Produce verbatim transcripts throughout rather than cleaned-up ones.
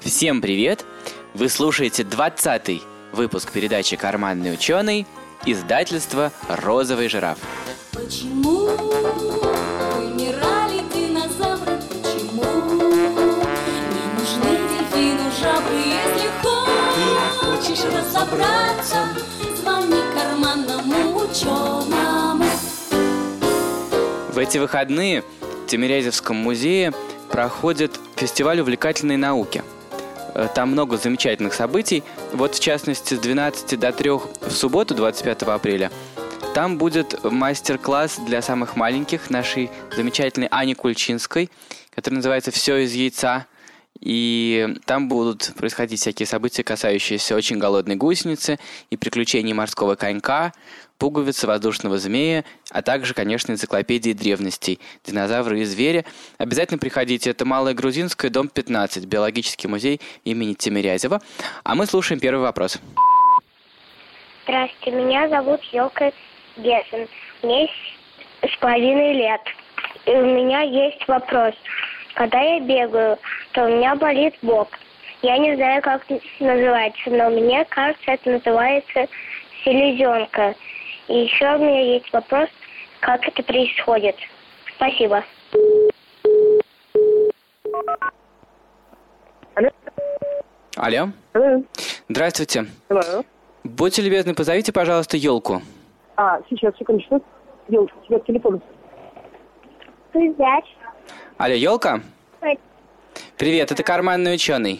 Всем привет! Вы слушаете двадцатый выпуск передачи «Карманный ученый», издательства «Розовый жираф». Почему вымирали динозавры? Почему не нужны дельфину жабры? Если хочешь разобраться, звони карманному ученому. В эти выходные в Тимирязевском музее проходит фестиваль увлекательной науки. Там много замечательных событий. Вот, в частности, с двенадцати до трёх в субботу, двадцать пятого апреля, там будет мастер-класс для самых маленьких нашей замечательной Ани Кульчинской, который называется «Все из яйца». И там будут происходить всякие события, касающиеся очень голодной гусеницы и приключений морского конька, пуговицы, воздушного змея, а также, конечно, энциклопедии древностей, динозавры и звери. Обязательно приходите. Это Малая Грузинская, дом пятнадцать, биологический музей имени Тимирязева. А мы слушаем первый вопрос. Здравствуйте, меня зовут Йока Гессен. Мне с половиной лет. И у меня есть вопрос. Когда я бегаю, то у меня болит бок. Я не знаю, как это называется, но мне кажется, это называется селезенка. И еще у меня есть вопрос, как это происходит. Спасибо. Алло. Алло. Алло. Здравствуйте. Алло. Будьте любезны, позовите, пожалуйста, Елку. А, сейчас, секундочку. Елка, у тебя телефон. Привет. Алло, Елка? Ой. Привет, это карманный ученый.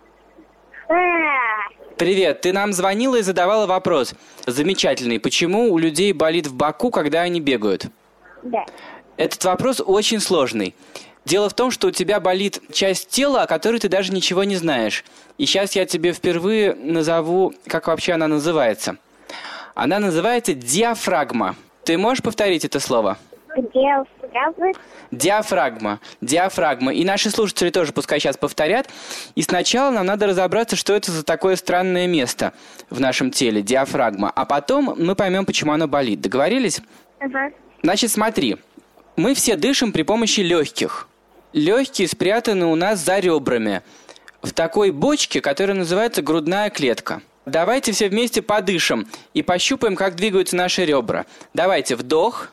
А, Привет, ты нам звонила и задавала вопрос. Замечательный. Почему у людей болит в боку, когда они бегают? да. Этот вопрос очень сложный. Дело в том, что у тебя болит часть тела, о которой ты даже ничего не знаешь. И сейчас я тебе впервые назову, как вообще она называется. Она называется диафрагма. Ты можешь повторить это слово? Где фразы? Диафрагма. Диафрагма. И наши слушатели тоже пускай сейчас повторят. И сначала нам надо разобраться, что это за такое странное место в нашем теле, диафрагма. А потом мы поймем, почему оно болит. Договорились? Ага. Значит, смотри. Мы все дышим при помощи легких. Легкие спрятаны у нас за ребрами. В такой бочке, которая называется грудная клетка. Давайте все вместе подышим и пощупаем, как двигаются наши ребра. Давайте вдох.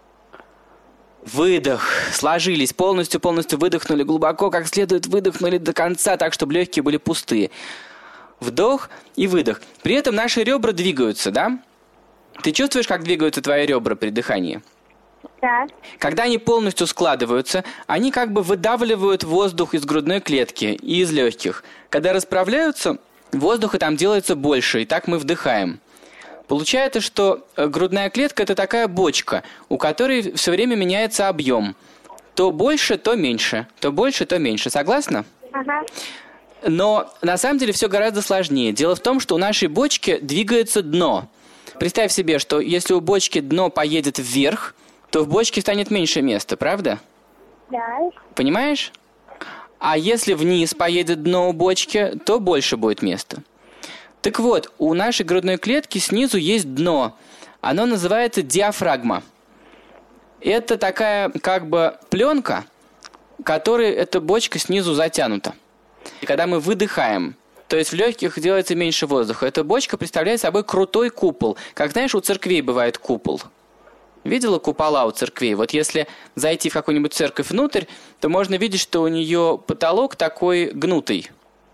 Выдох. Сложились. Полностью-полностью выдохнули глубоко, как следует выдохнули до конца, так, чтобы легкие были пустые. Вдох и выдох. При этом наши ребра двигаются, да? Ты чувствуешь, как двигаются твои ребра при дыхании? Да. Когда они полностью складываются, они как бы выдавливают воздух из грудной клетки и из легких. Когда расправляются, воздуха там делается больше, и так мы вдыхаем. Получается, что грудная клетка – это такая бочка, у которой все время меняется объем. То больше, то меньше. То больше, то меньше. Согласна? Ага. Но на самом деле все гораздо сложнее. Дело в том, что у нашей бочки двигается дно. Представь себе, что если у бочки дно поедет вверх, то в бочке станет меньше места, правда? Да. Понимаешь? А если вниз поедет дно у бочки, то больше будет места. Так вот, у нашей грудной клетки снизу есть дно. Оно называется диафрагма. Это такая как бы пленка, которой эта бочка снизу затянута. И когда мы выдыхаем, то есть в легких делается меньше воздуха, эта бочка представляет собой крутой купол. Как знаешь, у церквей бывает купол. Видела купола у церквей? Вот если зайти в какую-нибудь церковь внутрь, то можно видеть, что у нее потолок такой гнутый.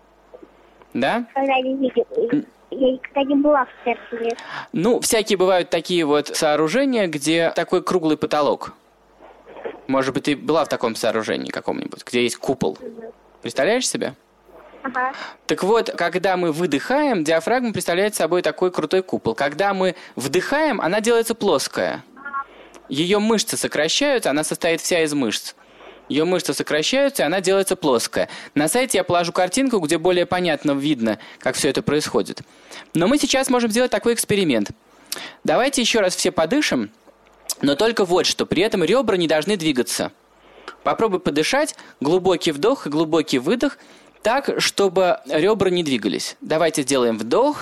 Да? Когда не видела. Я никогда не была в церкви. Ну, всякие бывают такие вот сооружения, где такой круглый потолок. Может быть, ты была в таком сооружении каком-нибудь, где есть купол. Представляешь себе? Ага. Так вот, когда мы выдыхаем, диафрагма представляет собой такой крутой купол. Когда мы вдыхаем, она делается плоская. Ее мышцы сокращаются, она состоит вся из мышц. Ее мышцы сокращаются, и она делается плоская. На сайте я положу картинку, где более понятно видно, как все это происходит. Но мы сейчас можем сделать такой эксперимент. Давайте еще раз все подышим, но только вот что. При этом ребра не должны двигаться. Попробуй подышать, глубокий вдох и глубокий выдох, так, чтобы ребра не двигались. Давайте сделаем вдох,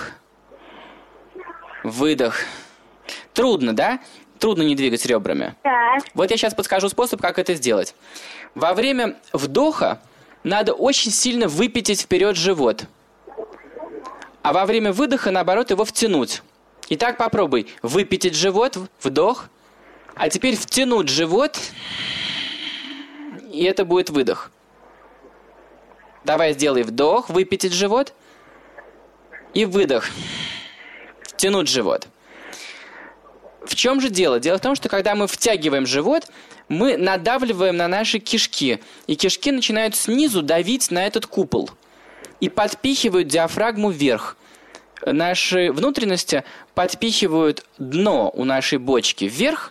выдох. Трудно, да? Трудно не двигать ребрами. Да. Вот я сейчас подскажу способ, как это сделать. Во время вдоха надо очень сильно выпятить вперед живот. А во время выдоха, наоборот, его втянуть. Итак, попробуй выпятить живот, вдох, а теперь втянуть живот, и это будет выдох. Давай сделай вдох, выпятить живот, и выдох, втянуть живот. В чем же дело? Дело в том, что когда мы втягиваем живот, мы надавливаем на наши кишки, и кишки начинают снизу давить на этот купол и подпихивают диафрагму вверх. Наши внутренности подпихивают дно у нашей бочки вверх,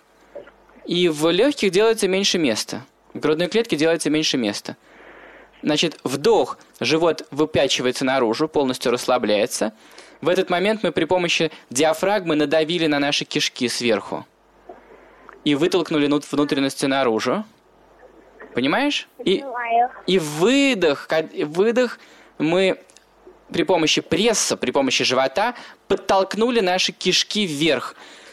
и в легких делается меньше места. В грудной клетке делается меньше места. Значит, вдох, живот выпячивается наружу, полностью расслабляется. В этот момент мы при помощи диафрагмы надавили на наши кишки сверху и вытолкнули внутренности наружу. Понимаешь? И, и выдох, выдох мы при помощи пресса, при помощи живота подтолкнули наши кишки вверх.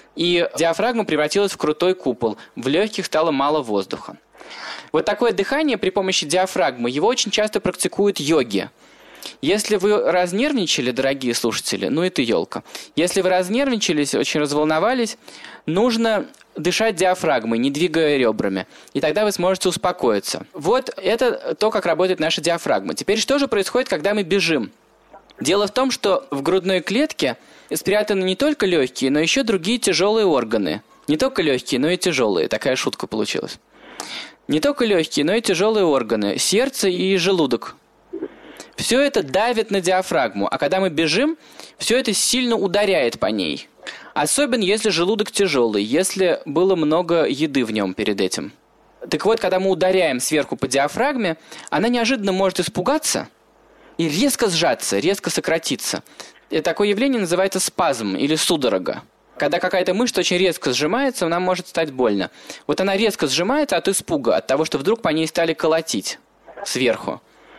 И диафрагма превратилась в крутой купол. В легких стало мало воздуха. Вот такое дыхание при помощи диафрагмы, его очень часто практикуют йоги. Если вы разнервничали, дорогие слушатели, ну это елка. Если вы разнервничались, очень разволновались, нужно дышать диафрагмой, не двигая ребрами. И тогда вы сможете успокоиться. Вот это то, как работает наша диафрагма. Теперь что же происходит, когда мы бежим? Дело в том, что в грудной клетке спрятаны не только легкие, но еще другие тяжелые органы. Не только легкие, но и тяжелые. Такая шутка получилась. Не только легкие, но и тяжелые органы. Сердце и желудок. Все это давит на диафрагму, а когда мы бежим, все это сильно ударяет по ней. Особенно если желудок тяжелый, если было много еды в нем перед этим. Так вот, когда мы ударяем сверху по диафрагме, она неожиданно может испугаться и резко сжаться, резко сократиться. И такое явление называется спазм или судорога. Когда какая-то мышца очень резко сжимается, нам может стать больно. Вот она резко сжимается от испуга, от того, что вдруг по ней стали колотить сверху.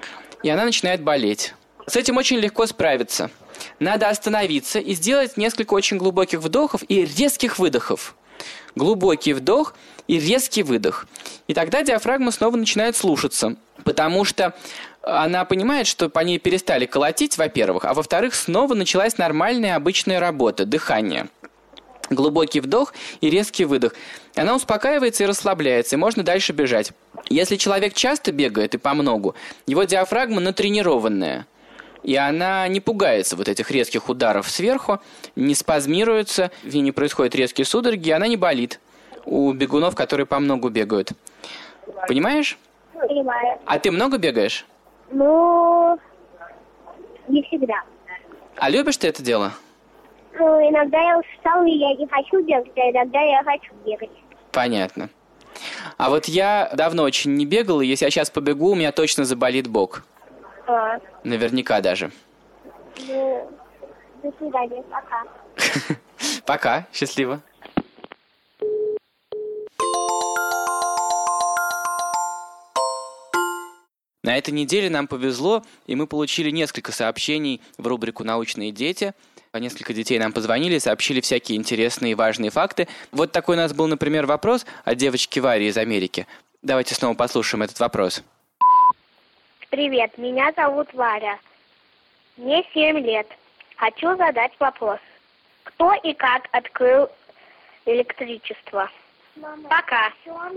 И она начинает болеть. С этим очень легко справиться. Надо остановиться и сделать несколько очень глубоких вдохов и резких выдохов. Глубокий вдох и резкий выдох. И тогда диафрагма снова начинает слушаться, потому что она понимает, что по ней перестали колотить, во-первых, а во-вторых, снова началась нормальная обычная работа, дыхание. Глубокий вдох и резкий выдох. Она успокаивается и расслабляется, и можно дальше бежать. Если человек часто бегает и помногу, его диафрагма натренированная, и она не пугается вот этих резких ударов сверху, не спазмируется, в ней не происходят резкие судороги, и она не болит у бегунов, которые помногу бегают. Понимаешь? Понимаю. А ты много бегаешь? Ну, не всегда. А любишь ты это дело? Ну, иногда я устала, и я не хочу бегать, а иногда я хочу бегать. Понятно. А вот я давно очень не бегал, и если я сейчас побегу, у меня точно заболит бок. А. Наверняка даже. Ну, до свидания, пока. Пока, счастливо. На этой неделе нам повезло, и мы получили несколько сообщений в рубрику «Научные дети». Несколько детей нам позвонили, сообщили всякие интересные и важные факты. Вот такой у нас был, например, вопрос от девочки Вари из Америки. Давайте снова послушаем этот вопрос. Привет, меня зовут Варя. Мне семь лет. Хочу задать вопрос. Кто и как открыл электричество? Мама. Пока.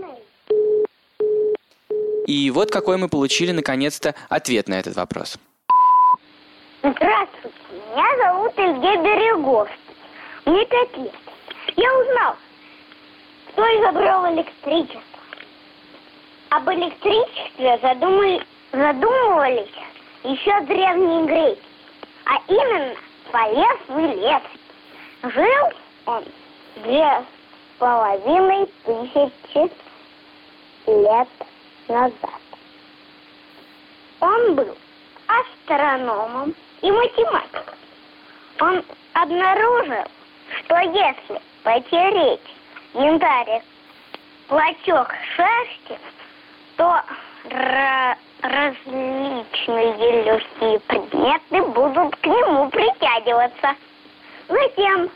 И вот какой мы получили, наконец-то, ответ на этот вопрос. Здравствуйте, меня зовут Илья Береговский. Мне пять лет. Я узнал, кто изобрел электричество. Об электричестве задумали, задумывались еще древние греки. А именно, Полесский лес. Жил он две с половиной тысячи лет назад. Он был астрономом и математиком. Он обнаружил, что если потереть янтарь клочок шерсти, то ra- различные легкие предметы будут к нему притягиваться. Затем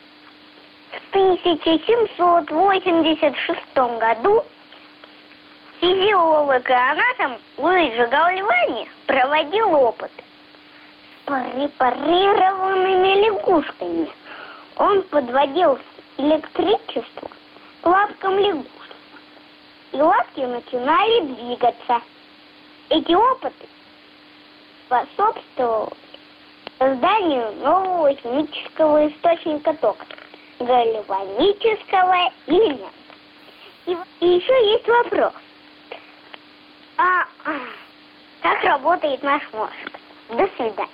в тысяча семьсот восемьдесят шестом году Физиолог и анатом Луиджи Гальвани проводил опыт с препарированными лягушками. Он подводил электричество к лапкам лягушек, и лапки начинали двигаться. Эти опыты способствовали созданию нового химического источника тока, гальванического элемента. И, и еще есть вопрос. А, а как работает наш мозг? До свидания.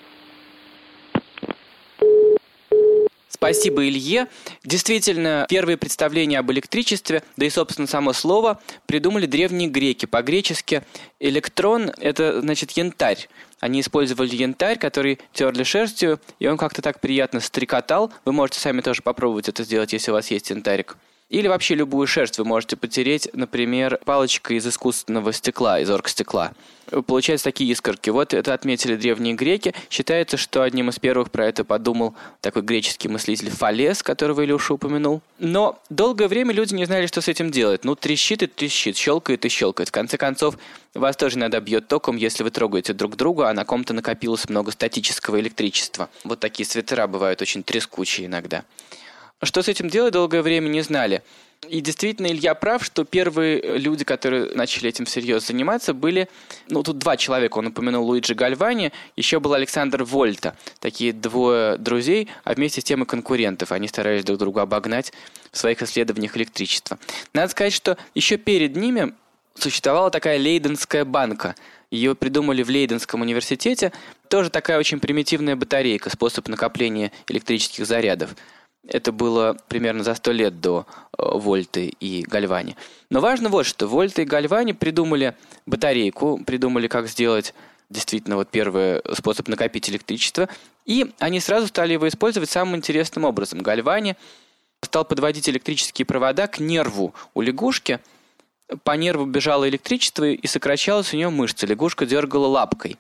Спасибо, Илье. Действительно, первые представления об электричестве, да и, собственно, само слово, придумали древние греки. По-гречески электрон – это, значит, янтарь. Они использовали янтарь, который терли шерстью, и он как-то так приятно стрекотал. Вы можете сами тоже попробовать это сделать, если у вас есть янтарик. Или вообще любую шерсть вы можете потереть, например, палочкой из искусственного стекла, из оргстекла. Получаются такие искорки. Вот это отметили древние греки. Считается, что одним из первых про это подумал такой греческий мыслитель Фалес, которого Илюша упомянул. Но долгое время люди не знали, что с этим делать. Ну, трещит и трещит, щелкает и щелкает. В конце концов, вас тоже иногда бьет током, если вы трогаете друг друга, а на ком-то накопилось много статического электричества. Вот такие свитера бывают очень трескучие иногда. Что с этим делать, долгое время не знали. И действительно, Илья прав, что первые люди, которые начали этим всерьез заниматься, были... Ну, тут два человека. Он упомянул Луиджи Гальвани, еще был Александр Вольта. Такие двое друзей, а вместе с тем и конкурентов. Они старались друг друга обогнать в своих исследованиях электричества. Надо сказать, что еще перед ними существовала такая Лейденская банка. Ее придумали в Лейденском университете. Тоже такая очень примитивная батарейка, способ накопления электрических зарядов. Это было примерно за сто лет до э, Вольты и Гальвани. Но важно вот что. Вольта и Гальвани придумали батарейку, придумали, как сделать действительно вот первый способ накопить электричество. И они сразу стали его использовать самым интересным образом. Гальвани стал подводить электрические провода к нерву у лягушки. По нерву бежало электричество и сокращалась у нее мышца. Лягушка дергала лапкой.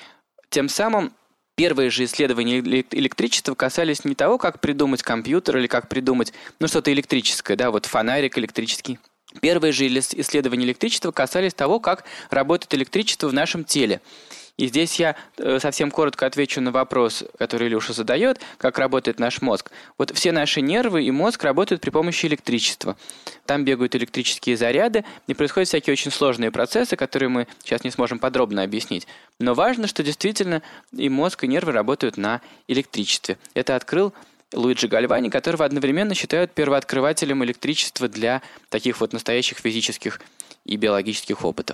Тем самым первые же исследования электричества касались не того, как придумать компьютер или как придумать, ну, что-то электрическое, да, вот фонарик электрический. Первые же исследования электричества касались того, как работает электричество в нашем теле. И здесь я совсем коротко отвечу на вопрос, который Илюша задает, как работает наш мозг. Вот все наши нервы и мозг работают при помощи электричества. Там бегают электрические заряды, и происходят всякие очень сложные процессы, которые мы сейчас не сможем подробно объяснить. Но важно, что действительно и мозг, и нервы работают на электричестве. Это открыл Луиджи Гальвани, которого одновременно считают первооткрывателем электричества для таких вот настоящих физических и биологических опытов.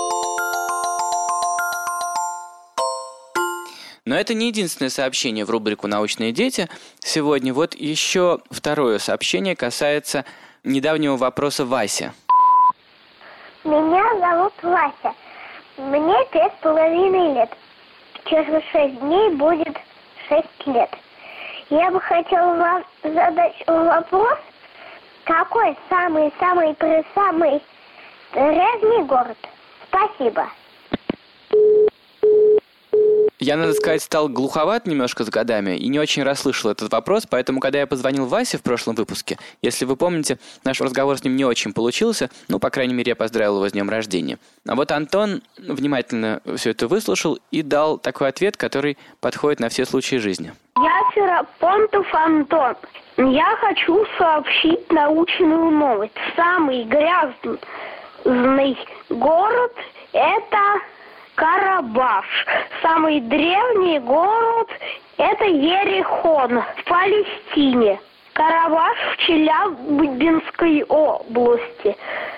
Но это не единственное сообщение в рубрику «Научные дети». Сегодня вот еще второе сообщение касается недавнего вопроса Васи. Меня зовут Вася. Мне пять с половиной лет. Через шесть дней будет шесть лет. Я бы хотела вам задать вопрос, какой самый-самый-самый древний город? Спасибо. Я, надо сказать, стал глуховат немножко с годами и не очень расслышал этот вопрос, поэтому, когда я позвонил Васе в прошлом выпуске, если вы помните, наш разговор с ним не очень получился, ну, по крайней мере, я поздравил его с днем рождения. А вот Антон внимательно все это выслушал и дал такой ответ, который подходит на все случаи жизни. Я Ферапонтов Антон. Я хочу сообщить научную новость. Самый грязный город – это Карабаш. Самый древний город – это Ерихон в Палестине. Карабаш в Челябинской области.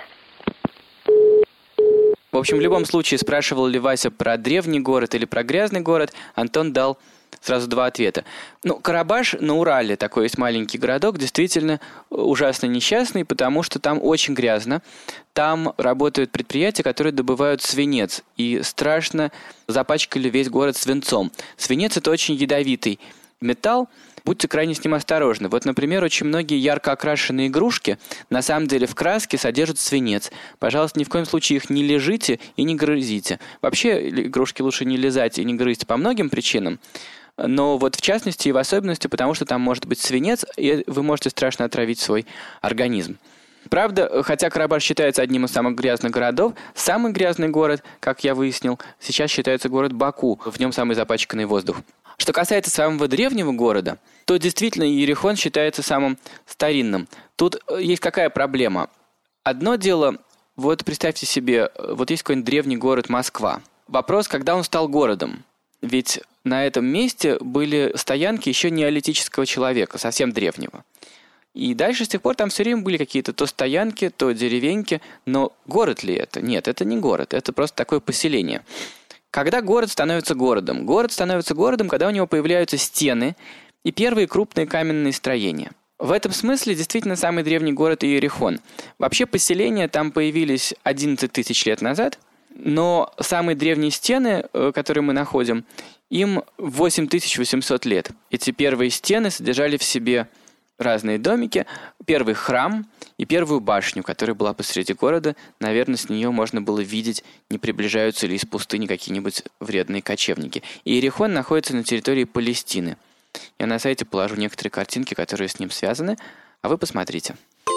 В общем, в любом случае, спрашивал ли Вася про древний город или про грязный город, Антон дал сразу два ответа. Ну, Карабаш на Урале, такой есть маленький городок, действительно ужасно несчастный, потому что там очень грязно. Там работают предприятия, которые добывают свинец, и страшно запачкали весь город свинцом. Свинец – это очень ядовитый металл, будьте крайне с ним осторожны. Вот, например, очень многие ярко окрашенные игрушки на самом деле в краске содержат свинец. Пожалуйста, ни в коем случае их не лижите и не грызите. Вообще, игрушки лучше не лизать и не грызть по многим причинам. Но вот в частности и в особенности, потому что там может быть свинец, и вы можете страшно отравить свой организм. Правда, хотя Карабаш считается одним из самых грязных городов, самый грязный город, как я выяснил, сейчас считается город Баку. В нем самый запачканный воздух. Что касается самого древнего города, то действительно Иерихон считается самым старинным. Тут есть какая проблема? Одно дело, вот представьте себе, вот есть какой-нибудь древний город Москва. Вопрос, когда он стал городом? Ведь на этом месте были стоянки еще неолитического человека, совсем древнего. И дальше с тех пор там все время были какие-то то стоянки, то деревеньки. Но город ли это? Нет, это не город, это просто такое поселение. Когда город становится городом? Город становится городом, когда у него появляются стены и первые крупные каменные строения. В этом смысле действительно самый древний город Иерихон. Вообще поселения там появились одиннадцать тысяч лет назад, но самые древние стены, которые мы находим, им восемь тысяч восемьсот лет. Эти первые стены содержали в себе разные домики, первый храм и первую башню, которая была посреди города. Наверное, с нее можно было видеть, не приближаются ли из пустыни какие-нибудь вредные кочевники. Иерихон находится на территории Палестины. Я на сайте положу некоторые картинки, которые с ним связаны, а вы посмотрите.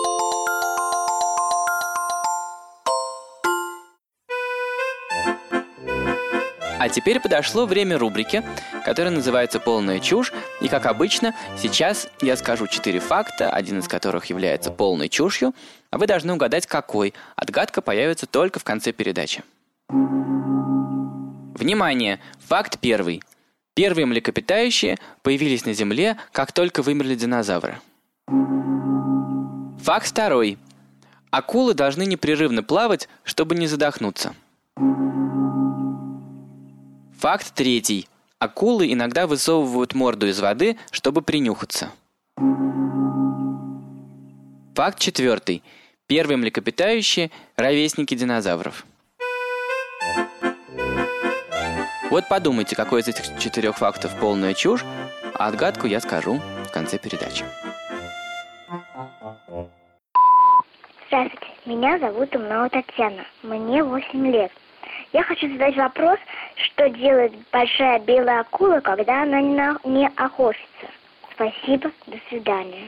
А теперь подошло время рубрики, которая называется «Полная чушь». И, как обычно, сейчас я скажу четыре факта, один из которых является полной чушью, а вы должны угадать, какой. Отгадка появится только в конце передачи. Внимание! Факт первый. Первые млекопитающие появились на Земле, как только вымерли динозавры. Факт второй. Акулы должны непрерывно плавать, чтобы не задохнуться. Факт третий. Акулы иногда высовывают морду из воды, чтобы принюхаться. Факт четвертый. Первые млекопитающие – ровесники динозавров. Вот подумайте, какой из этих четырех фактов полная чушь, а отгадку я скажу в конце передачи. Здравствуйте, меня зовут Умнова Татьяна, мне восемь лет. Я хочу задать вопрос, что делает большая белая акула, когда она не, на... не охотится. Спасибо, до свидания.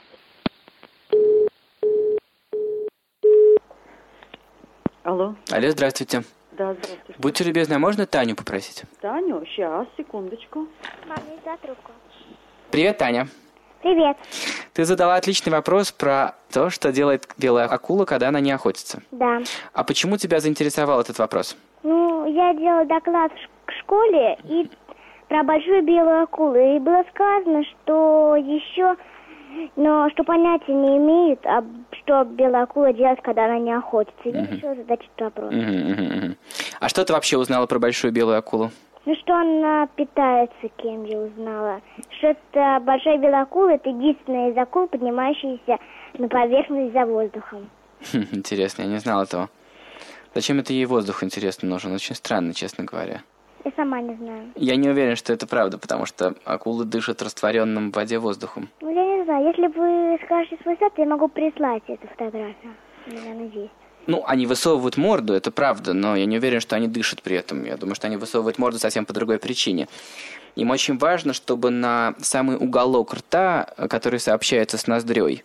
Алло. Алло, здравствуйте. Да, здравствуйте. Будьте любезны, а можно Таню попросить? Таню, сейчас, секундочку. Мам, не за трубку. Привет, Таня. Привет. Ты задала отличный вопрос про то, что делает белая акула, когда она не охотится. Да. А почему тебя заинтересовал этот вопрос? Ну, я делала доклад в школе и про большую белую акулу. И было сказано, что еще, но что понятия не имеют, а что белая акула делает, когда она не охотится. Я Мгм. решила задать этот вопрос. Мгм, мгм, мгм. А что ты вообще узнала про большую белую акулу? Ну, что она питается, кем я узнала. Что это большая белая акула, это единственная из акул, поднимающаяся на поверхность за воздухом. Хм, интересно, я не знал этого. Зачем это ей воздух, интересно, нужен? Очень странно, честно говоря. Я сама не знаю. Я не уверен, что это правда, потому что акулы дышат растворенным в воде воздухом. Ну, я не знаю. Если вы скажете свой сайт, я могу прислать эту фотографию. У меня она есть. Ну, они высовывают морду, это правда, но я не уверен, что они дышат при этом. Я думаю, что они высовывают морду совсем по другой причине. Им очень важно, чтобы на самый уголок рта, который сообщается с ноздрёй,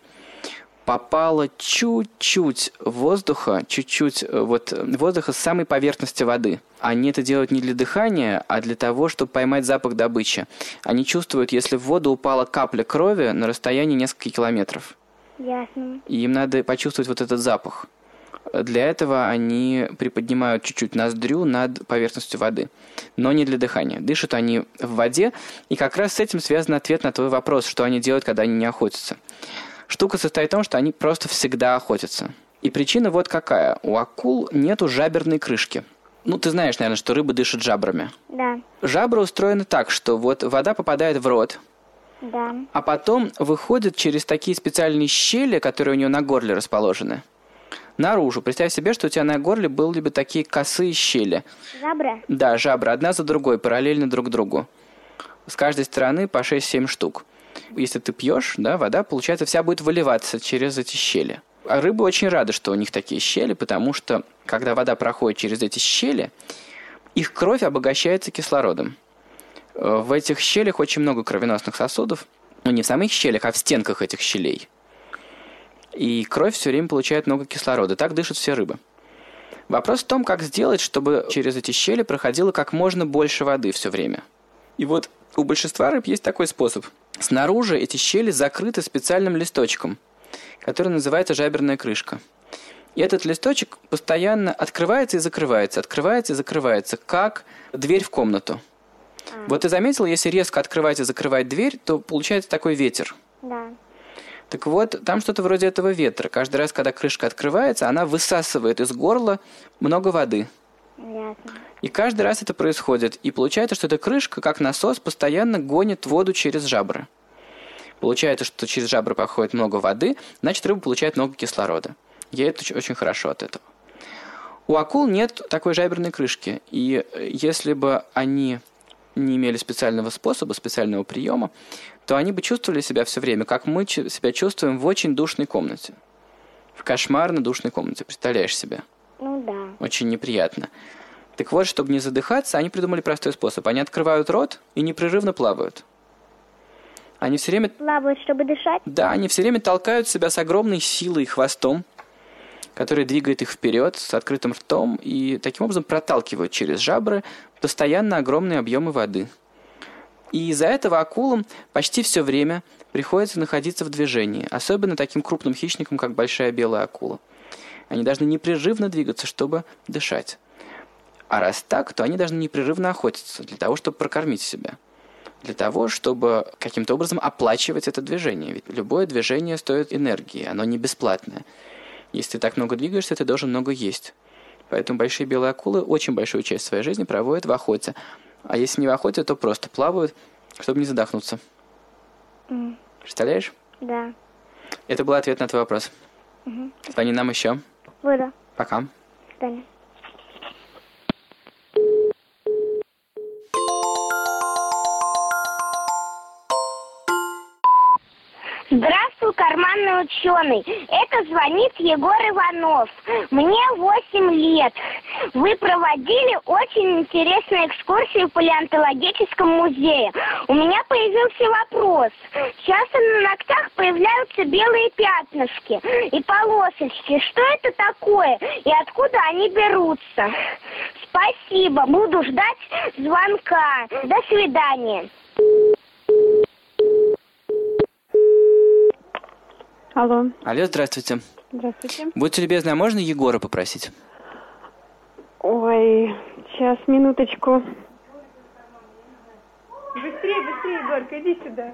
попало чуть-чуть воздуха, чуть-чуть вот воздуха с самой поверхности воды. Они это делают не для дыхания, а для того, чтобы поймать запах добычи. Они чувствуют, если в воду упала капля крови на расстоянии нескольких километров. Ясно. И им надо почувствовать вот этот запах. Для этого они приподнимают чуть-чуть ноздрю над поверхностью воды, но не для дыхания. Дышат они в воде, и как раз с этим связан ответ на твой вопрос, что они делают, когда они не охотятся. Штука состоит в том, что они просто всегда охотятся. И причина вот какая. У акул нету жаберной крышки. Ну, ты знаешь, наверное, что рыбы дышат жабрами. Да. Жабры устроены так, что вот вода попадает в рот, Да. а потом выходит через такие специальные щели, которые у нее на горле расположены, наружу. Представь себе, что у тебя на горле были бы такие косые щели. Жабра? Да, жабры, одна за другой, параллельно друг другу. С каждой стороны по шесть-семь штук. Если ты пьешь, да, вода, получается, вся будет выливаться через эти щели. А рыбы очень рады, что у них такие щели, потому что, когда вода проходит через эти щели, их кровь обогащается кислородом. В этих щелях очень много кровеносных сосудов. Ну, не в самих щелях, а в стенках этих щелей. и кровь все время получает много кислорода. Так дышат все рыбы. Вопрос в том, как сделать, чтобы через эти щели проходило как можно больше воды все время. И вот у большинства рыб есть такой способ. Снаружи эти щели закрыты специальным листочком, который называется жаберная крышка. И этот листочек постоянно открывается и закрывается, открывается и закрывается, как дверь в комнату. Вот ты заметил, если резко открывать и закрывать дверь, то получается такой ветер. Да. Так вот, там что-то вроде этого ветра. Каждый раз, когда крышка открывается, она высасывает из горла много воды. Ясно. И каждый раз это происходит. И получается, что эта крышка, как насос, постоянно гонит воду через жабры. Получается, что через жабры проходит много воды, значит, рыба получает много кислорода. Ей это очень хорошо от этого. У акул нет такой жаберной крышки. И если бы они не имели специального способа, специального приема, то они бы чувствовали себя все время, как мы себя чувствуем в очень душной комнате. В кошмарно душной комнате. Представляешь себе? Ну да. Очень неприятно. Так вот, чтобы не задыхаться, они придумали простой способ. Они открывают рот и непрерывно плавают. Они все время... Плавают, чтобы дышать? Да, они все время толкают себя с огромной силой хвостом, который двигает их вперед с открытым ртом и таким образом проталкивают через жабры постоянно огромные объемы воды. И из-за этого акулам почти все время приходится находиться в движении, особенно таким крупным хищникам, как большая белая акула. Они должны непрерывно двигаться, чтобы дышать. А раз так, то они должны непрерывно охотиться для того, чтобы прокормить себя. Для того, чтобы каким-то образом оплачивать это движение. Ведь любое движение стоит энергии, оно не бесплатное. Если ты так много двигаешься, ты должен много есть. Поэтому большие белые акулы очень большую часть своей жизни проводят в охоте. А если не в охоте, то просто плавают, чтобы не задохнуться. Mm. Представляешь? Да. Это был ответ на твой вопрос. Угу. Звони нам еще. Буду. Пока. До свидания. Здравствуй, карманный ученый. Это звонит Егор Иванов. Мне восемь лет. Вы проводили очень интересную экскурсию в палеонтологическом музее. У меня появился вопрос. Часто на ногтях появляются белые пятнышки и полосочки. Что это такое и откуда они берутся? Спасибо. Буду ждать звонка. До свидания. Алло. Алло, здравствуйте. Здравствуйте. Будьте любезны, а можно Егора попросить? Ой, сейчас, минуточку. Быстрее, быстрее, Егорка, иди сюда.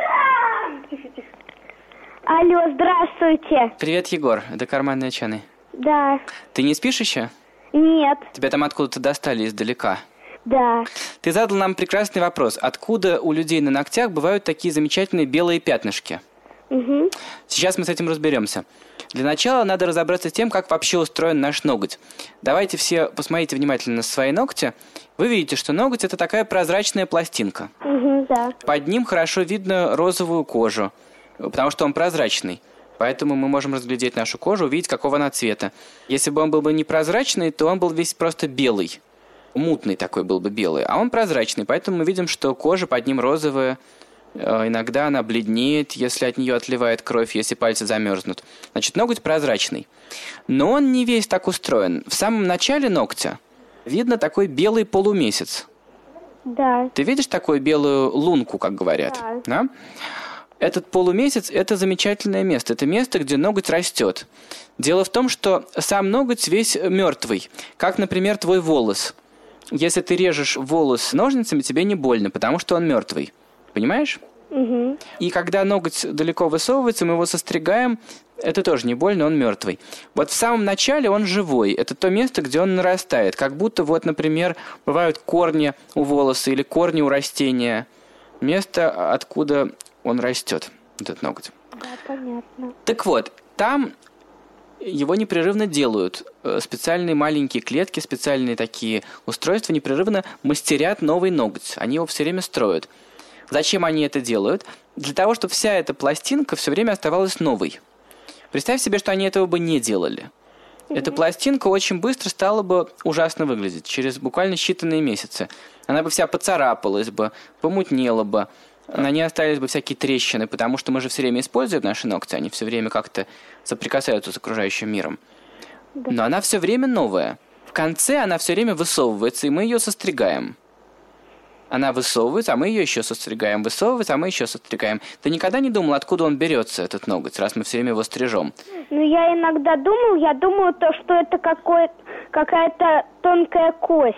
Тихо, тихо. Алло, здравствуйте. Привет, Егор. Это карманный ученый. Да. Ты не спишь еще? Нет. Тебя там откуда-то достали издалека. Да. Ты задал нам прекрасный вопрос. Откуда у людей на ногтях бывают такие замечательные белые пятнышки? Угу. Сейчас мы с этим разберемся. Для начала надо разобраться с тем, как вообще устроен наш ноготь. Давайте все посмотрите внимательно на свои ногти. Вы видите, что ноготь – это такая прозрачная пластинка. Угу, да. Под ним хорошо видно розовую кожу, потому что он прозрачный. Поэтому мы можем разглядеть нашу кожу, увидеть, какого она цвета. Если бы он был бы непрозрачный, то он был весь просто белый. Мутный такой был бы белый. А он прозрачный, поэтому мы видим, что кожа под ним розовая. Иногда она бледнеет, если от нее отливает кровь, если пальцы замерзнут. Значит, ноготь прозрачный. Но он не весь так устроен. В самом начале ногтя видно такой белый полумесяц. Да. Ты видишь такую белую лунку, как говорят? Да. Да? Этот полумесяц – это замечательное место. Это место, где ноготь растет. Дело в том, что сам ноготь весь мертвый. Как, например, твой волос. Если ты режешь волос ножницами, тебе не больно, потому что он мертвый. Понимаешь? Угу. И когда ноготь далеко высовывается, мы его состригаем, это тоже не больно, он мертвый. Вот в самом начале он живой. Это то место, где он нарастает. Как будто, вот, например, бывают корни у волоса или корни у растения. Место, откуда он растет, этот ноготь. Да, понятно. Так вот, там его непрерывно делают. Специальные маленькие клетки, специальные такие устройства непрерывно мастерят новый ноготь. Они его все время строят. Зачем они это делают? Для того, чтобы вся эта пластинка все время оставалась новой. Представь себе, что они этого бы не делали. Mm-hmm. Эта пластинка очень быстро стала бы ужасно выглядеть. Через буквально считанные месяцы. Она бы вся поцарапалась бы, помутнела бы. на ней остались бы всякие трещины, потому что мы же все время используем наши ногти, они все время как-то соприкасаются с окружающим миром. Да. Но она все время новая. В конце она все время высовывается, и мы ее состригаем. Она высовывается, а мы ее еще состригаем. Высовывается, а мы еще состригаем. Ты никогда не думал, откуда он берется, этот ноготь, раз мы все время его стрижем? Ну, я иногда думал, я думаю, то, что это какой, какая-то тонкая кость.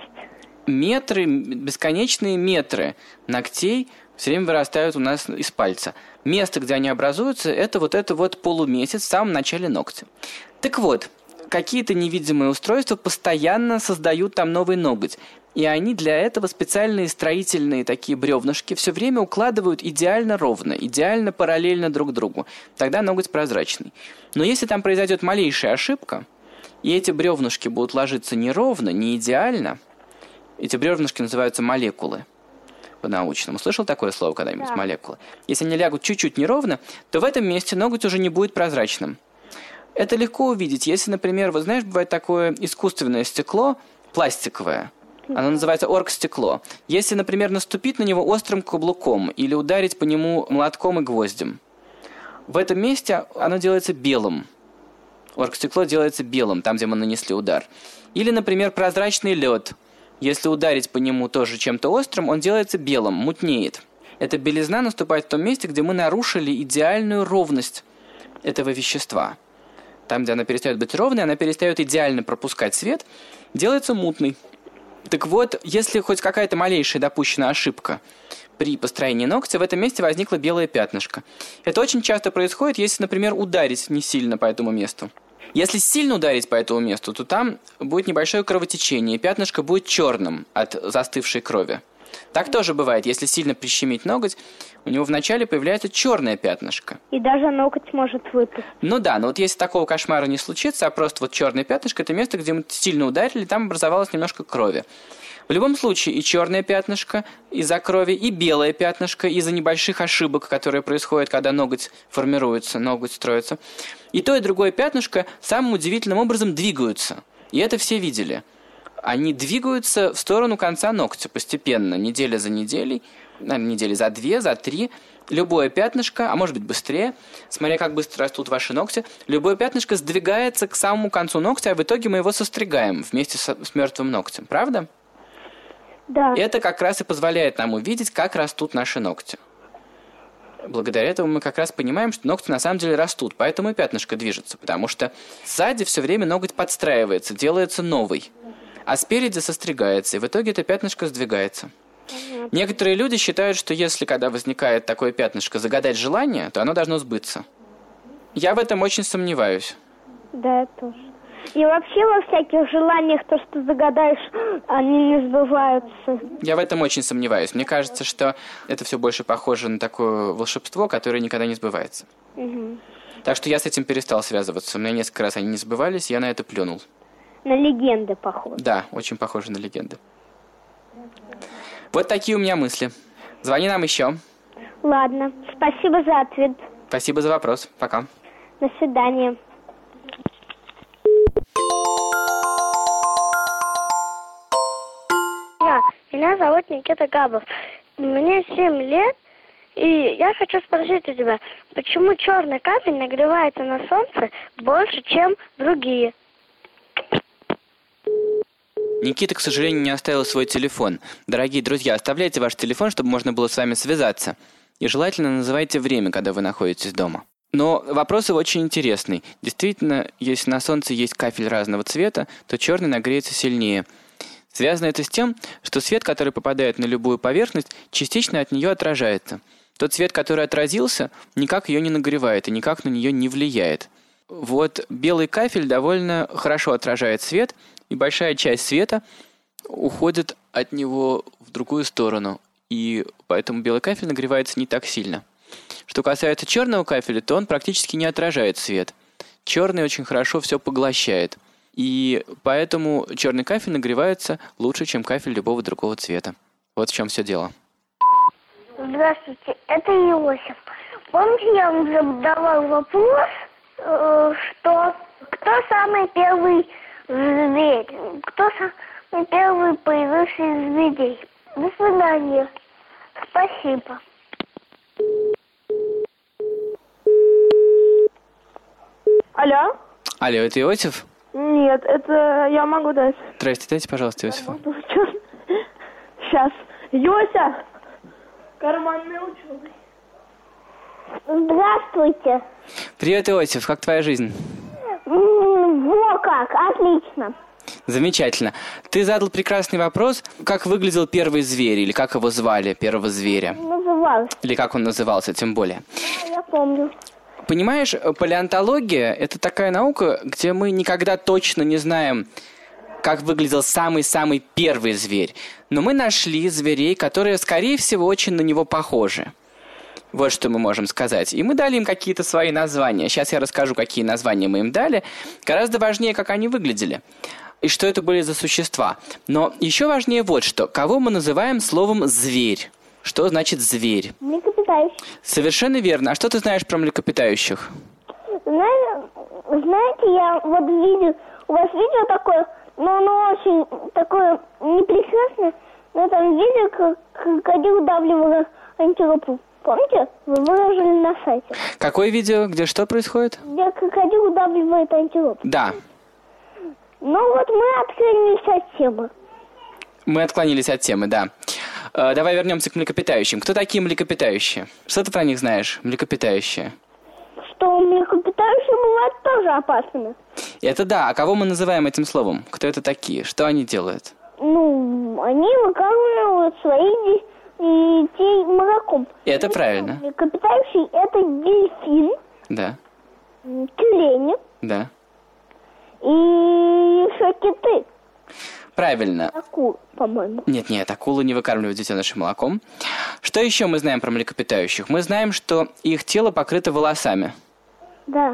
Метры, бесконечные метры ногтей все время вырастают у нас из пальца. Место, где они образуются, это вот это вот полумесяц в самом начале ногтя. Так вот, какие-то невидимые устройства постоянно создают там новый ноготь. И они для этого специальные строительные такие бревнышки все время укладывают идеально ровно, идеально параллельно друг другу. Тогда ноготь прозрачный. Но если там произойдет малейшая ошибка, и эти бревнышки будут ложиться неровно, не идеально, эти бревнышки называются молекулы по-научному. Слышал такое слово когда-нибудь? Да. Молекулы. Если они лягут чуть-чуть неровно, то в этом месте ноготь уже не будет прозрачным. Это легко увидеть. Если, например, вот знаешь, бывает такое искусственное стекло, пластиковое, оно называется оргстекло. Если, например, наступить на него острым каблуком или ударить по нему молотком и гвоздем, в этом месте оно делается белым. Оргстекло делается белым, там, где мы нанесли удар. Или, например, прозрачный лед. Если ударить по нему тоже чем-то острым, он делается белым, мутнеет. Эта белизна наступает в том месте, где мы нарушили идеальную ровность этого вещества. Там, где она перестает быть ровной, она перестает идеально пропускать свет, делается мутной. Так вот, если хоть какая-то малейшая допущена ошибка при построении ногтя, в этом месте возникло белое пятнышко. Это очень часто происходит, если, например, ударить не сильно по этому месту. Если сильно ударить по этому месту, то там будет небольшое кровотечение, и пятнышко будет черным от застывшей крови. Так тоже бывает, если сильно прищемить ноготь, у него вначале появляется черное пятнышко. И даже ноготь может выпасть. Ну да, но вот если такого кошмара не случится, а просто вот черное пятнышко, это место, где мы сильно ударили, там образовалось немножко крови. В любом случае и черное пятнышко из-за крови, и белое пятнышко из-за небольших ошибок, которые происходят, когда ноготь формируется, ноготь строится. И то, и другое пятнышко самым удивительным образом двигаются. И это все видели. Они двигаются в сторону конца ногтя постепенно, неделя за неделей, наверное, недели за две, за три. Любое пятнышко, а может быть быстрее, смотря как быстро растут ваши ногти, любое пятнышко сдвигается к самому концу ногтя, а в итоге мы его состригаем вместе с, с мертвым ногтем. Правда? Да. И это как раз и позволяет нам увидеть, как растут наши ногти. Благодаря этому мы как раз понимаем, что ногти на самом деле растут, поэтому и пятнышко движется, потому что сзади все время ноготь подстраивается, делается новый, а спереди состригается, и в итоге это пятнышко сдвигается. Понятно. Некоторые люди считают, что если, когда возникает такое пятнышко, загадать желание, то оно должно сбыться. Я в этом очень сомневаюсь. Да, я тоже. И вообще во всяких желаниях то, что загадаешь, они не сбываются. Я в этом очень сомневаюсь. Мне кажется, что это все больше похоже на такое волшебство, которое никогда не сбывается. Угу. Так что я с этим перестал связываться. У меня несколько раз они не сбывались, я на это плюнул. На легенды похоже. Да, очень похоже на легенды. Вот такие у меня мысли. Звони нам еще. Ладно, спасибо за ответ. Спасибо за вопрос. Пока. До свидания. Меня зовут Никита Габов. Мне семь лет, и я хочу спросить у тебя, почему черный камень нагревается на солнце больше, чем другие? Никита, к сожалению, не оставил свой телефон. Дорогие друзья, оставляйте ваш телефон, чтобы можно было с вами связаться. И желательно называйте время, когда вы находитесь дома. Но вопрос его очень интересный. Действительно, если на солнце есть кафель разного цвета, то черный нагреется сильнее. Связано это с тем, что свет, который попадает на любую поверхность, частично от нее отражается. Тот свет, который отразился, никак ее не нагревает и никак на нее не влияет. Вот белый кафель довольно хорошо отражает свет, и большая часть света уходит от него в другую сторону, и поэтому белый кафель нагревается не так сильно. Что касается черного кафеля, то он практически не отражает свет. Черный очень хорошо все поглощает. И поэтому черный кафель нагревается лучше, чем кафель любого другого цвета. Вот в чем все дело. Здравствуйте, это Иосиф. Помните, я вам задавал вопрос, э, что кто самый первый зверь? Кто самый первый появился из зверей? До свидания. Спасибо. Алло? Алло, это Иосиф? Нет, это я могу дать. Здрасте, дайте, пожалуйста, Иосифу. Сейчас. Йося! Карманный ученый. Здравствуйте. Привет, Иосиф, как твоя жизнь? Во как, отлично. Замечательно. Ты задал прекрасный вопрос, как выглядел первый зверь, или как его звали, первого зверя? Называлась. Или как он назывался, тем более. А, я помню. Понимаешь, палеонтология – это такая наука, где мы никогда точно не знаем, как выглядел самый-самый первый зверь. Но мы нашли зверей, которые, скорее всего, очень на него похожи. Вот что мы можем сказать. И мы дали им какие-то свои названия. Сейчас я расскажу, какие названия мы им дали. Гораздо важнее, как они выглядели. И что это были за существа. Но еще важнее вот что. Кого мы называем словом «зверь». Что значит «зверь»? Млекопитающий. Совершенно верно. А что ты знаешь про млекопитающих? Знаете, знаете, я вот видел, у вас видео такое, но оно очень такое непрекрасное, но там видео, как крокодил удавливал антилопу. Помните? Вы выложили на сайте. Какое видео? Где что происходит? Где крокодил удавливает антилопу. Да. Ну вот мы отклонились от темы. Мы отклонились от темы, да. Э, давай вернемся к млекопитающим. Кто такие млекопитающие? Что ты про них знаешь, млекопитающие? Что млекопитающие бывают тоже опасными. Это да. А кого мы называем этим словом? Кто это такие? Что они делают? Ну, они выкармливают своих детей молоком. Это правильно. Млекопитающий – это дельфин, Да. тюлени Да. и еще киты. Правильно. Акулы, по-моему. Нет, нет, акулы не выкармливают детенышей молоком. Что еще мы знаем про млекопитающих? Мы знаем, что их тело покрыто волосами. Да.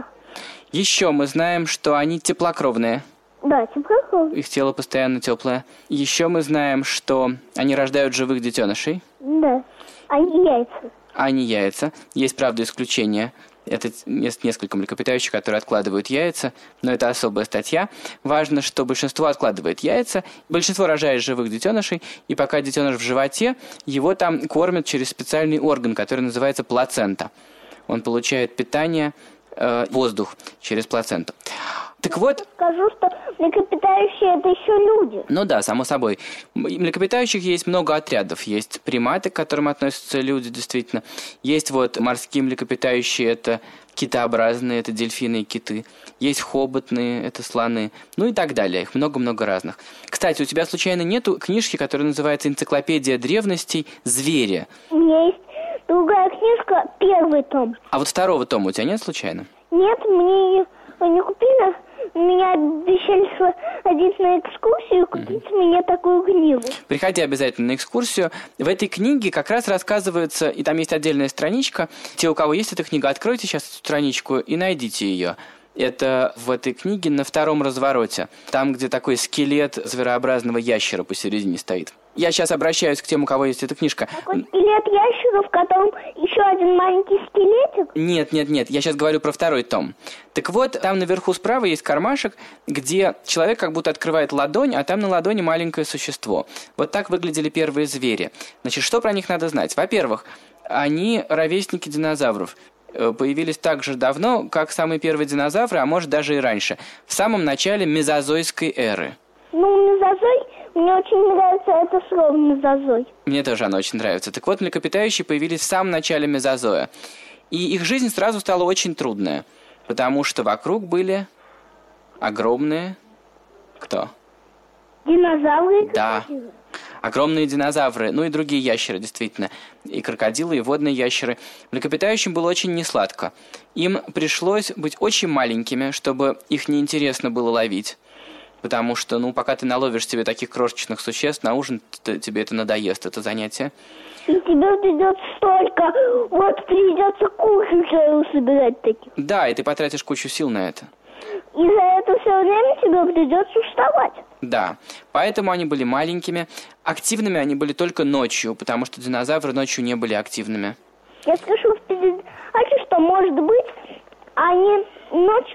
Еще мы знаем, что они теплокровные. Да, теплокровные. Их тело постоянно теплое. Еще мы знаем, что они рождают живых детенышей. Да. Они яйца. А не яйца. Есть, правда, исключения. Это есть несколько млекопитающих, которые откладывают яйца, но это особая статья. Важно, что большинство откладывает яйца, большинство рожает живых детенышей, и пока детеныш в животе, его там кормят через специальный орган, который называется плацента. Он получает питание, э, воздух через плаценту. Так вот... Скажу, что млекопитающие – это еще люди. Ну да, само собой. У млекопитающих есть много отрядов. Есть приматы, к которым относятся люди, действительно. Есть вот морские млекопитающие, это китообразные, это дельфины и киты. Есть хоботные, это слоны. Ну и так далее. Их много-много разных. Кстати, у тебя случайно нету книжки, которая называется «Энциклопедия древностей. Звери»? У меня есть другая книжка, первый том. А вот второго тома у тебя нет случайно? Нет, мне ее не купили. Меня обещали сходить на экскурсию и купить mm-hmm. мне такую книгу. Приходи обязательно на экскурсию. В этой книге как раз рассказывается, и там есть отдельная страничка. Те, у кого есть эта книга, откройте сейчас эту страничку и найдите ее. Это в этой книге на втором развороте. Там, где такой скелет зверообразного ящера посередине стоит. Я сейчас обращаюсь к тем, у кого есть эта книжка. Такой скелет ящера, в котором еще один маленький скелетик? Нет, нет, нет. Я сейчас говорю про второй том. Так вот, там наверху справа есть кармашек, где человек как будто открывает ладонь, а там на ладони маленькое существо. Вот так выглядели первые звери. Значит, что про них надо знать? Во-первых, они ровесники динозавров. Появились так же давно, как самые первые динозавры, а может даже и раньше. В самом начале мезозойской эры. Ну, мезозой, мне очень нравится это слово мезозой. Мне тоже оно очень нравится. Так вот, млекопитающие появились в самом начале мезозоя. И их жизнь сразу стала очень трудная, потому что вокруг были огромные... Кто? Динозавры? Да. Огромные динозавры, ну и другие ящеры, действительно. И крокодилы, и водные ящеры. Млекопитающим было очень несладко. Им пришлось быть очень маленькими, чтобы их неинтересно было ловить. Потому что, ну, пока ты наловишь себе таких крошечных существ, на ужин тебе это надоест, это занятие. И тебе придется столько, вот придется кушать собирать таких. Да, и ты потратишь кучу сил на это. И за это все время тебе придется вставать. Да, поэтому они были маленькими. Активными они были только ночью, потому что динозавры ночью не были активными. Я слышу в передаче, что, может быть, они ночью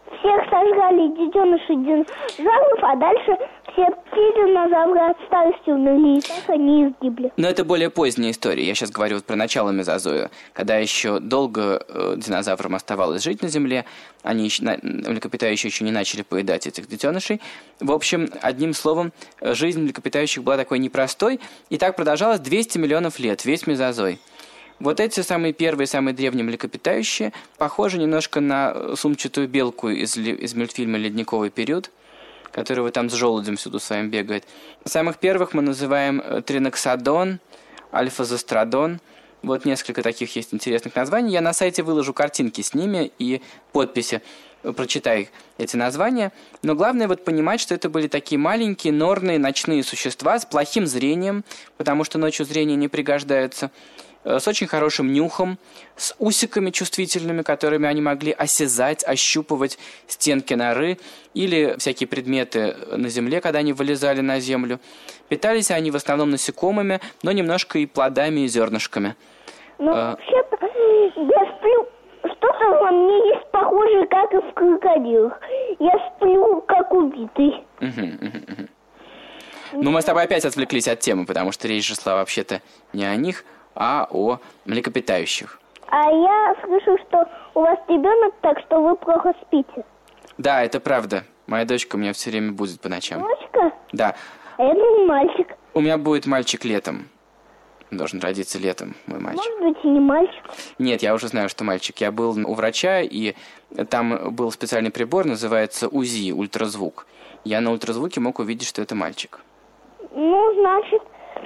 всех сожрали детеныши динозавров, а дальше все динозавры от старости умерли, и так они изгибли. Но это более поздняя история. Я сейчас говорю вот про начало мезозоя, когда еще долго э, динозаврам оставалось жить на Земле, они еще, на, млекопитающие еще не начали поедать этих детенышей. В общем, одним словом, жизнь млекопитающих была такой непростой, и так продолжалось двести миллионов лет, весь мезозой. Вот эти самые первые, самые древние млекопитающие похожи немножко на сумчатую белку из, из мультфильма «Ледниковый период», которого там с желудем всюду своим бегает. Самых первых мы называем триноксодон, альфазостродон. Вот несколько таких есть интересных названий. Я на сайте выложу картинки с ними и подписи. Прочитай эти названия. Но главное вот понимать, что это были такие маленькие норные ночные существа с плохим зрением, потому что ночью зрение не пригождается, с очень хорошим нюхом, с усиками чувствительными, которыми они могли осязать, ощупывать стенки норы или всякие предметы на земле, когда они вылезали на землю. Питались они в основном насекомыми, но немножко и плодами и зернышками. Ну, а... вообще-то, я сплю, что-то во мне есть похожее, как и в крокодилах. Я сплю, как убитый. Угу, угу, угу. Ну, мы с тобой опять отвлеклись от темы, потому что речь шла вообще-то не о них, а о млекопитающих. А я слышу, что у вас ребенок, так что вы плохо спите. Да, это правда. Моя дочка у меня все время будет по ночам. Дочка? Да. А я думаю, мальчик. У меня будет мальчик летом. Он должен родиться летом, мой мальчик. Может быть, и не мальчик. Нет, я уже знаю, что мальчик. Я был у врача, и там был специальный прибор, называется УЗИ, ультразвук. Я на ультразвуке мог увидеть, что это мальчик. Ну, значит...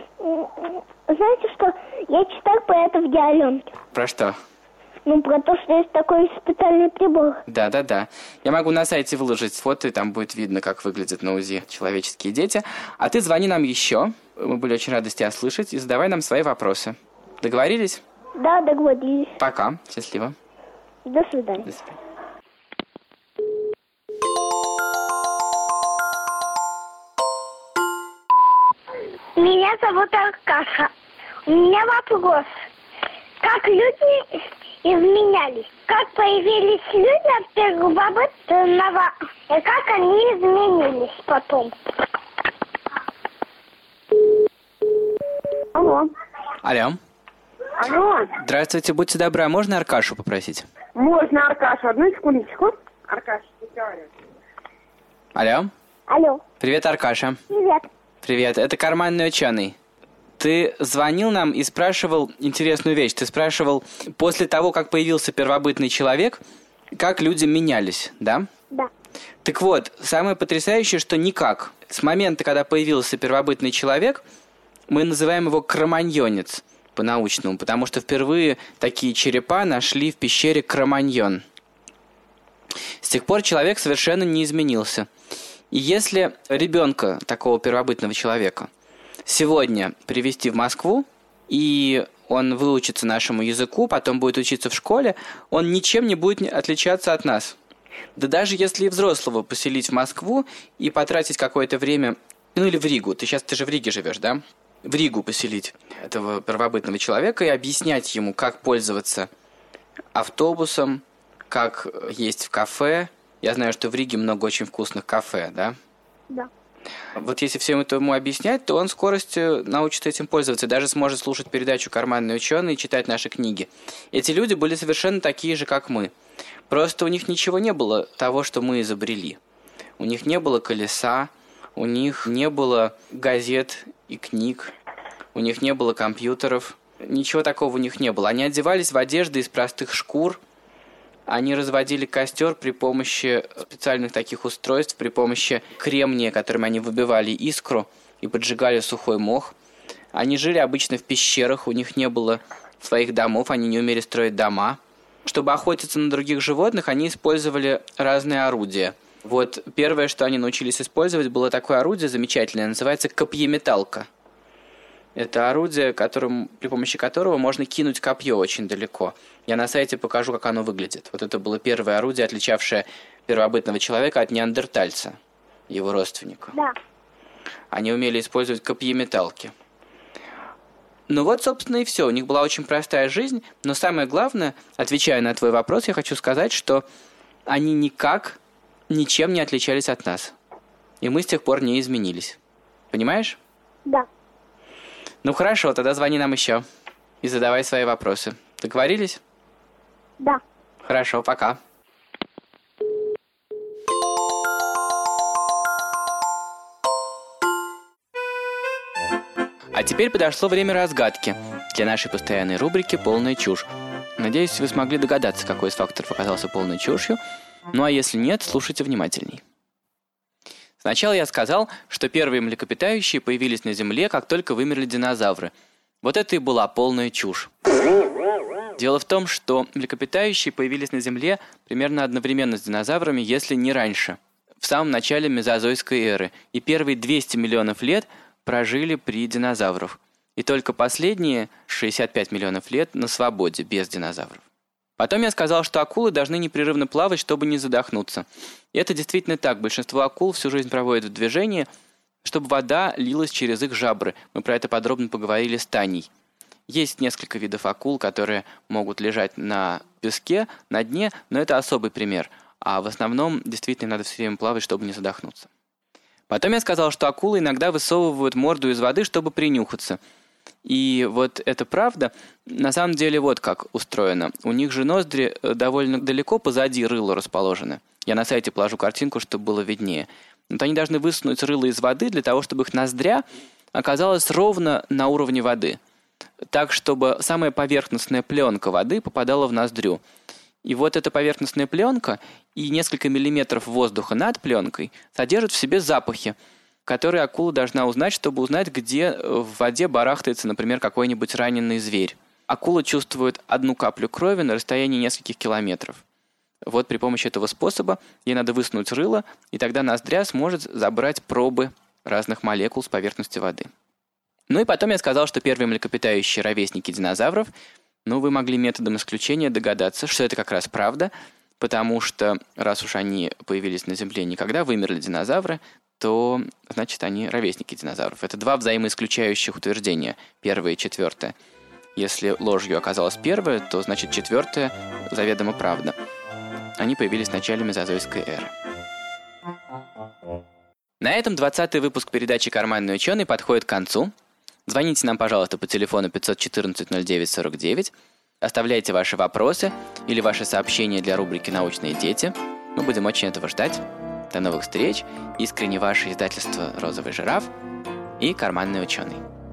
Знаете что, я читал про это в Диаленке. Про что? Ну, про то, что есть такой специальный прибор. Да-да-да. Я могу на сайте выложить фото, и там будет видно, как выглядят на УЗИ человеческие дети. А ты звони нам еще. Мы были очень рады тебя слышать, и задавай нам свои вопросы. Договорились? Да, договорились. Пока. Счастливо. До свидания. До свидания. Меня зовут Аркаша. У меня вопрос. Как люди изменялись? Как появились люди от первобытного? И как они изменились потом? Алло. Алло. Алло. Здравствуйте, будьте добры, можно Аркашу попросить? Можно Аркашу. Одну секундочку. Аркаша, разговаривай. Алло. Алло. Привет, Аркаша. Привет. Привет, это карманный ученый. Ты звонил нам и спрашивал интересную вещь. Ты спрашивал, после того, как появился первобытный человек, как люди менялись, да? Да. Так вот, самое потрясающее, что никак. С момента, когда появился первобытный человек, мы называем его кроманьонец по-научному, потому что впервые такие черепа нашли в пещере Кроманьон. С тех пор человек совершенно не изменился. И если ребенка, такого первобытного человека, сегодня привезти в Москву, и он выучится нашему языку, потом будет учиться в школе, он ничем не будет отличаться от нас. Да даже если и взрослого поселить в Москву и потратить какое-то время, ну или в Ригу, ты сейчас ты же в Риге живешь, да? В Ригу поселить этого первобытного человека и объяснять ему, как пользоваться автобусом, как есть в кафе. Я знаю, что в Риге много очень вкусных кафе, да? Да. Вот если всем это ему объяснять, то он скоростью научится этим пользоваться, даже сможет слушать передачу «Карманный ученый» и читать наши книги. Эти люди были совершенно такие же, как мы. Просто у них ничего не было того, что мы изобрели. У них не было колеса, у них не было газет и книг, у них не было компьютеров. Ничего такого у них не было. Они одевались в одежды из простых шкур. Они разводили костер при помощи специальных таких устройств, при помощи кремния, которыми они выбивали искру и поджигали сухой мох. Они жили обычно в пещерах, у них не было своих домов, они не умели строить дома. Чтобы охотиться на других животных, они использовали разные орудия. Вот первое, что они научились использовать, было такое орудие замечательное, называется копьеметалка. Это орудие, которым, при помощи которого можно кинуть копье очень далеко. Я на сайте покажу, как оно выглядит. Вот это было первое орудие, отличавшее первобытного человека от неандертальца, его родственника. Да. Они умели использовать копьеметалки. Ну вот, собственно, и все. У них была очень простая жизнь. Но самое главное, отвечая на твой вопрос, я хочу сказать, что они никак ничем не отличались от нас. И мы с тех пор не изменились. Понимаешь? Да. Ну хорошо, тогда звони нам еще. И задавай свои вопросы. Договорились? Да. Хорошо, пока. А теперь подошло время разгадки для нашей постоянной рубрики «Полная чушь». Надеюсь, вы смогли догадаться, какой из факторов оказался полной чушью. Ну а если нет, слушайте внимательней. Сначала я сказал, что первые млекопитающие появились на Земле, как только вымерли динозавры. Вот это и была полная чушь. Дело в том, что млекопитающие появились на Земле примерно одновременно с динозаврами, если не раньше, в самом начале мезозойской эры. И первые двести миллионов лет прожили при динозаврах. И только последние шестьдесят пять миллионов лет на свободе, без динозавров. Потом я сказал, что акулы должны непрерывно плавать, чтобы не задохнуться. И это действительно так. Большинство акул всю жизнь проводят в движении, чтобы вода лилась через их жабры. Мы про это подробно поговорили с Таней. Есть несколько видов акул, которые могут лежать на песке, на дне, но это особый пример. А в основном действительно надо все время плавать, чтобы не задохнуться. Потом я сказал, что акулы иногда высовывают морду из воды, чтобы принюхаться. И вот это правда. На самом деле вот как устроено. У них же ноздри довольно далеко позади рыла расположены. Я на сайте положу картинку, чтобы было виднее. Вот они должны высунуть рыло из воды для того, чтобы их ноздря оказалась ровно на уровне воды. Так, чтобы самая поверхностная пленка воды попадала в ноздрю. И вот эта поверхностная пленка и несколько миллиметров воздуха над пленкой содержат в себе запахи, которые акула должна узнать, чтобы узнать, где в воде барахтается, например, какой-нибудь раненый зверь. Акула чувствует одну каплю крови на расстоянии нескольких километров. Вот при помощи этого способа ей надо высунуть рыло, и тогда ноздря сможет забрать пробы разных молекул с поверхности воды. Ну и потом я сказал, что первые млекопитающие ровесники динозавров, ну вы могли методом исключения догадаться, что это как раз правда, потому что раз уж они появились на Земле не когда вымерли динозавры, то, значит, они ровесники динозавров. Это два взаимоисключающих утверждения, первое и четвертое. Если ложью оказалось первое, то, значит, четвертое заведомо правда. Они появились в начале мезозойской эры. На этом двадцатый выпуск передачи «Карманный ученый» подходит к концу. Звоните нам, пожалуйста, по телефону пятьсот четырнадцать ноль девять сорок девять. Оставляйте ваши вопросы или ваши сообщения для рубрики «Научные дети». Мы будем очень этого ждать. До новых встреч. Искренне ваше издательство «Розовый жираф» и «Карманный ученый».